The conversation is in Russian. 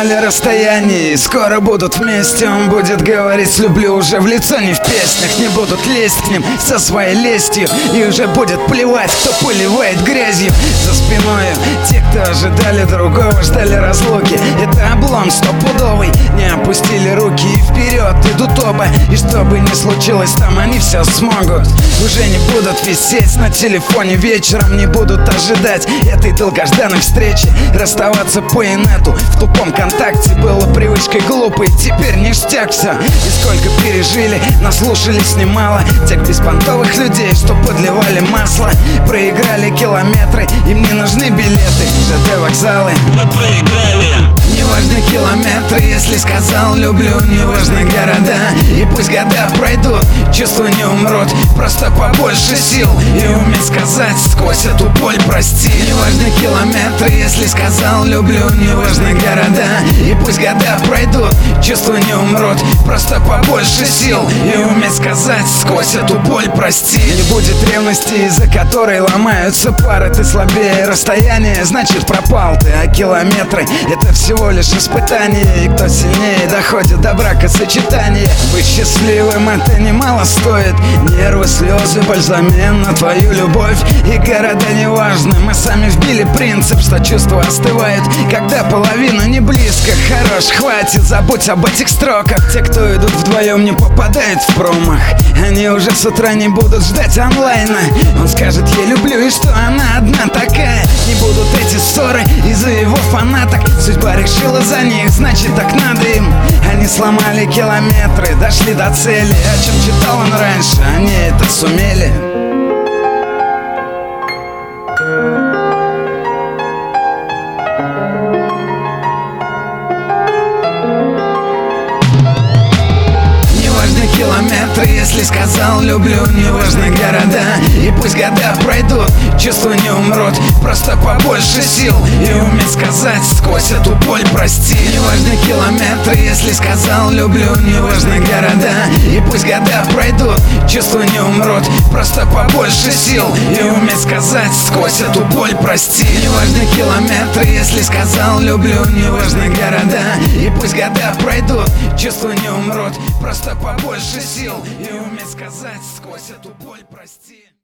ждали расстояний, скоро будут вместе. Он будет говорить «люблю» уже в лицо, не в песнях. Не будут лезть к ним со своей лестью, и уже будет плевать, кто поливает грязью за спиною. Те, кто ожидали другого, ждали разлуки. Это облом стопудовый. Не опустили руки и вперед идут оба. И что бы ни случилось там, они все смогут. Уже не будут висеть на телефоне вечером, не будут ожидать этой долгожданной встречи. Расставаться по инету в тупом контакте было привычкой глупой, теперь ништяк все. И сколько пережили, наслушались немало тех беспонтовых людей, что подливали масло. Проиграли километры, им не нужны билеты, ЖД вокзалы. Мы проиграли. Не важны километры, если сказал люблю, не важны города. И пусть года пройдут, чувства не умрут, просто побольше сил и уметь сказать сквозь эту боль прости. Не важны километры, если сказал люблю, не важны города. И пусть года пройдут, чувства не умрут, просто побольше сил и уметь сказать сквозь эту боль прости. Не будет ревности, из-за которой ломаются пары. Ты слабее расстояние, значит пропал ты. А километры — это всего лишь испытание. И кто сильнее доходит до бракосочетания. Быть счастливым — это немало стоит. Нервы, слезы, бальзамен на твою любовь. И города не важны, мы сами вбили принцип, что чувства остывают, когда половина не близко. Хорош, хватит, забудь об этих строках. Те, кто идут вдвоем, не попадают в промах. Они уже с утра не будут ждать онлайна. Он скажет «я люблю» и что она одна такая. Не будут эти ссоры из-за его фанаток. Судьба решила за них, значит так надо им. Они сломали километры, дошли до цели. О чем читал он раньше, они это сумели. Километры, если сказал люблю, не важны города. И пусть года пройдут, чувства не умрут, просто побольше сил и уметь сказать сквозь эту боль прости. Не важны километры, если сказал люблю, не важны города. И пусть года пройдут, чувства не умрут, просто побольше сил и уметь сказать сквозь эту боль прости. Не важны километры, если сказал люблю, не важны города. И пусть года пройдут, чувства не умрут, просто побольше сил и уметь сказать сквозь эту боль прости.